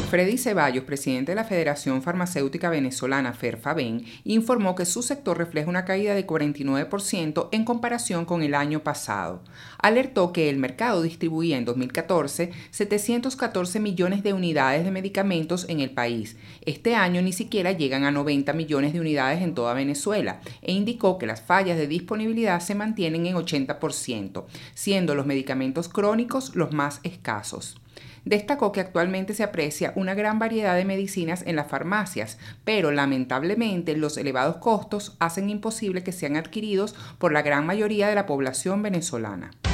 Freddy Ceballos, presidente de la Federación Farmacéutica Venezolana FERFAVEN, informó que su sector refleja una caída de 49% en comparación con el año pasado. Alertó que el mercado distribuía en 2014 714 millones de unidades de medicamentos en el país. Este año ni siquiera llegan a 90 millones de unidades en toda Venezuela e indicó que las fallas de disponibilidad se mantienen en 80%, siendo los medicamentos crónicos los más escasos. Destacó que actualmente se aprecia una gran variedad de medicinas en las farmacias, pero lamentablemente los elevados costos hacen imposible que sean adquiridos por la gran mayoría de la población venezolana.